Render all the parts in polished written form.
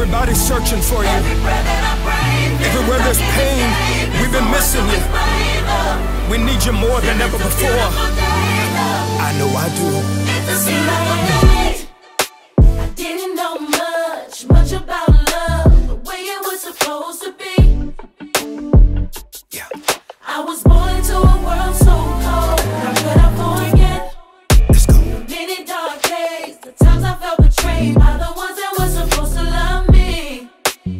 Everybody's searching for you. Everywhere there's pain, we've been missing you. We need you more than ever before. I know I do. I didn't know much about love, the way it was supposed to be. Yeah. I was born into a world so cold. How could I forget? Let's go. Many dark days, the times I felt betrayed by the ones that were supposed to love me.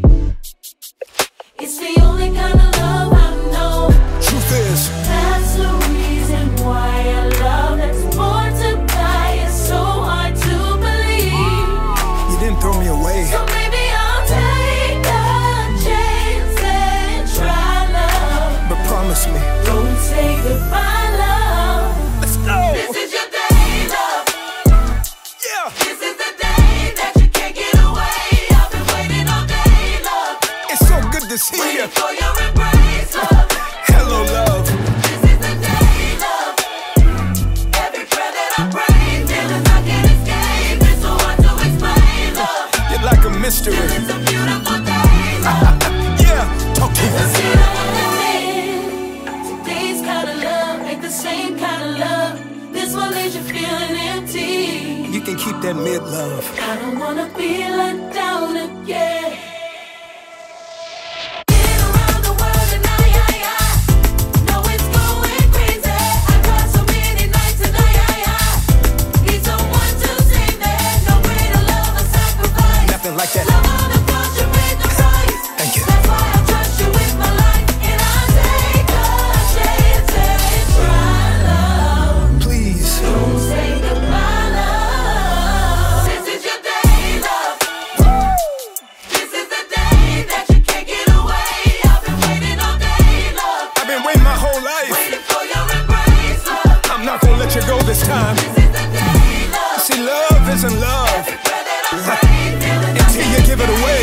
It's the only kind of love I know. Truth is, that's the reason why a love that's born to die is so hard to believe. you didn't throw me away. So maybe I'll take a chance and try love. But promise me. Don't say goodbye, love. Let's go. This is your day, love. Yeah. This is the day that you can't get away. I've been waiting all day, love. It's so good to see you. Waiting for your embrace, love. Hello, love. This is the day, love. Every prayer that I pray, feelings I can't escape. It's so hard to explain, love. You're like a mystery. It's a beautiful day, love. Yeah, talk to us. Today's kind of love ain't the same kind of love. This one leaves you feeling empty. You can keep that mid-love. I don't wanna be let down again. Like that. Thank you. That's why I trust you with my life, and I take a chance and try love. Please. Don't say goodbye, love. This is your day, love. This is the day that you can't get away. I've been waiting all day, love. I've been waiting my whole life. Waiting for your embrace, love. I'm not gonna let you go this time. This is the day, love. See, love isn't love until you give it away.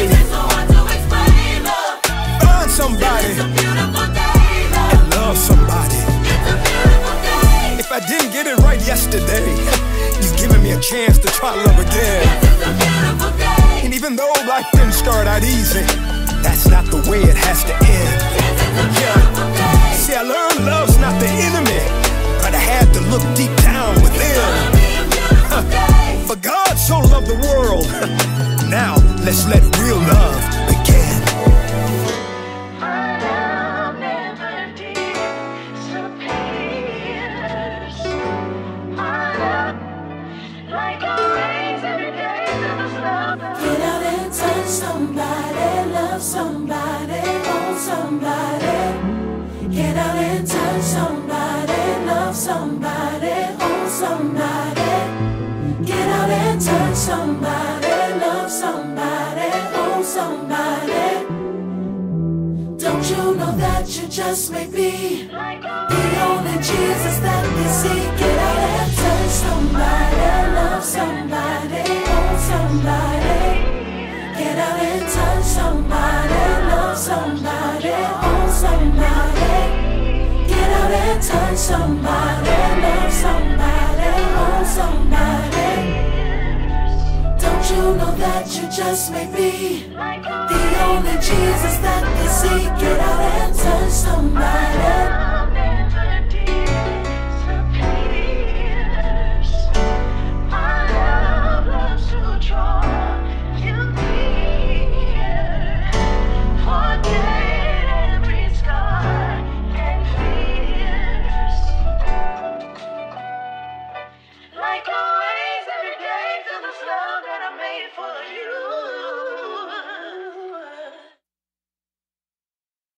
Find somebody and love somebody. If I didn't get it right yesterday, you've given me a chance to try love again. And even though life didn't start out easy, that's not the way it has to end. Yeah. See, I learned love's not the enemy, but I had to look deep down within. For God so loved the world. Now let's let real love begin. My love never disappears. My love, like a rays every day to the sun. Get out and touch somebody, love somebody, hold somebody. Get out and touch somebody, love somebody, hold somebody. Get out and touch somebody, love somebody, hold somebody. Don't you know that you just may be the only Jesus that we see? Get out and touch somebody, love somebody, hold somebody. Get out and touch somebody, love somebody, hold somebody. Get out and touch somebody, love somebody, hold somebody. Don't you know that you just may be the only Jesus that we see? Get out and touch somebody.